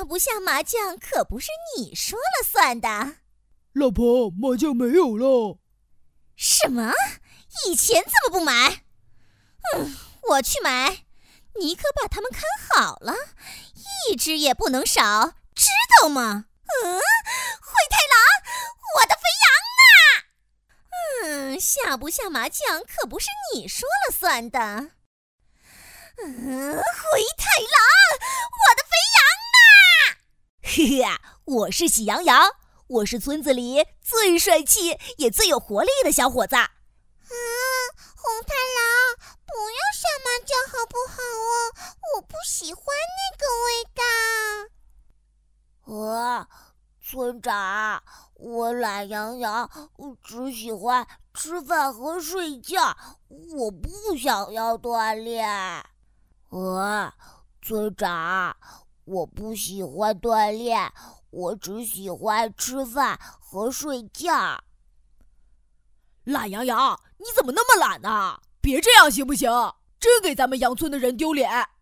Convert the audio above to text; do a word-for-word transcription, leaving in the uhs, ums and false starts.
不下麻将可不是你说了算的。 老婆，麻将没有了。 什么？以前怎么不买？嗯，我去买。你可把它们看好了，一只也不能少，知道吗？嗯，灰太狼，我的肥羊啊！嗯，下不下麻将可不是你说了算的。嗯，灰太狼，我的肥羊啊！ 嘿嘿，我是喜羊羊，我是村子里最帅气也最有活力的小伙子。啊， 红太狼，不要下麻将好不好哦？我不喜欢那个味道。 呃，村长，我懒洋洋，只喜欢吃饭和睡觉，我不想要锻炼。呃，村长，我不喜欢锻炼，我只喜欢吃饭和睡觉。 懒洋洋，你怎么那么懒呢？别这样行不行？真给咱们羊村的人丢脸。